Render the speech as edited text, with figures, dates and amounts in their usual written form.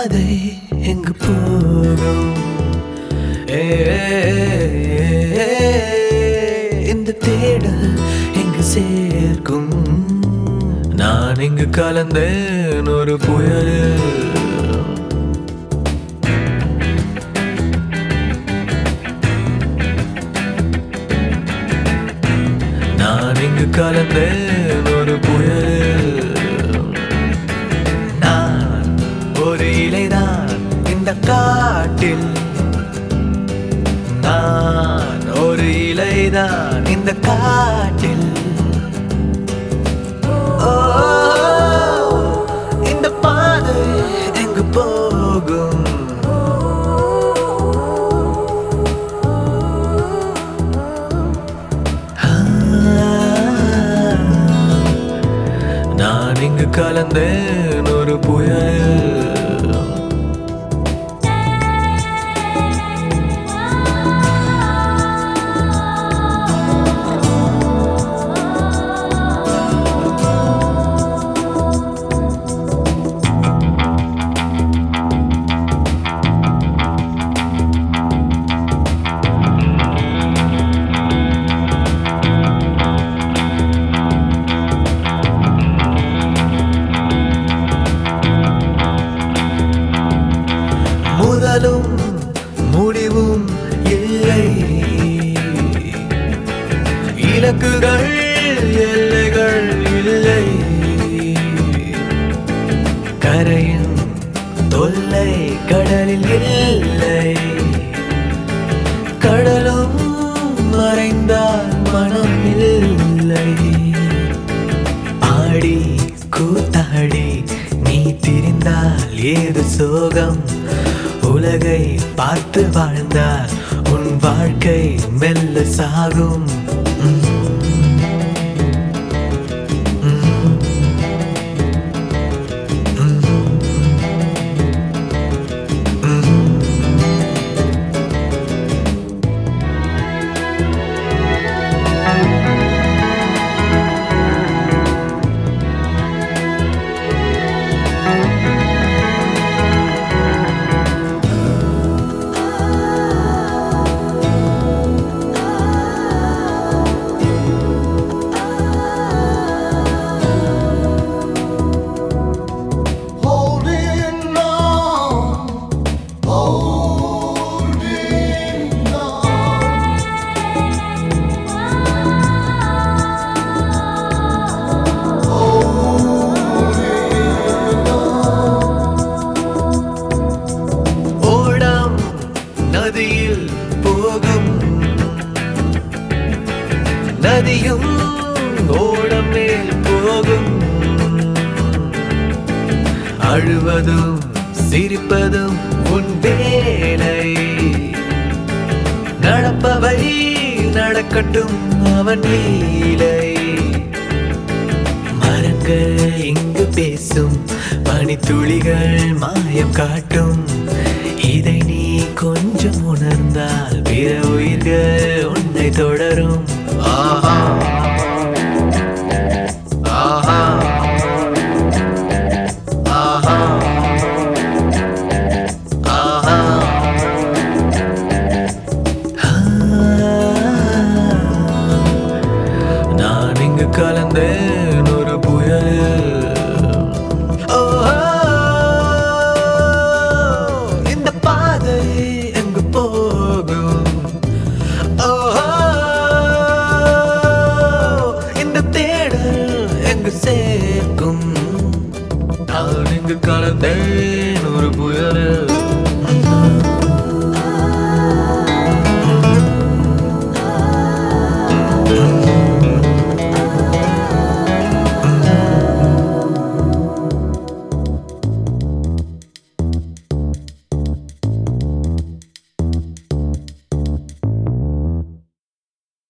பாதை எங்கு போகும்? இந்த தேடல் எங்கு சேர்க்கும்? நான் இங்கு கலந்தேன் ஒரு புயலில். நான் இங்கு கலந்தேன் ஒரு புயலில். நான் ஒரு இலைதான் இந்த காட்டில். நான் ஒரு இலைதான் இந்த காட்டில். இந்த பாதை எங்கு போகும்? நான் இங்கு கலந்தேன் ஒரு புயலில். முதலும் முடிவும் இல்லை, இலக்குகள் எல்லைகள் இல்லை. கரையின் தொல்லை கடலில் இல்லை. கடலும் மறைந்தால் மனம் இல்லை. ஆடி கூத்தாடி நீ திரிந்தால் ஏது சோகம்? உலகை பார்த்து வாழ்ந்தால் உன் வாழ்க்கை மெல்ல சாகும். நதியில் போகும், நதியும் ஓடம் மேல் போகும். அழுவதும் சிரிப்பதும் உன் வேலை. நடப்பவை நடக்கட்டும் அவன் லீலை. மரங்கள் இங்கு பேசும், பனித்துளிகள் மாயம் காட்டும். இதை நீ கொஞ்சம் உணர்ந்தால் பிற உயிர்கள் உன்னை தொடரும். ஆஹா ஆஹா ஆஹா ஆஹா. நான் இங்கு கலந்தேன் ஒரு புயலில். எங்கு போகும்? இந்த தேடல் எங்கு சேர்க்கும்? நான் இங்கு கலந்தேன்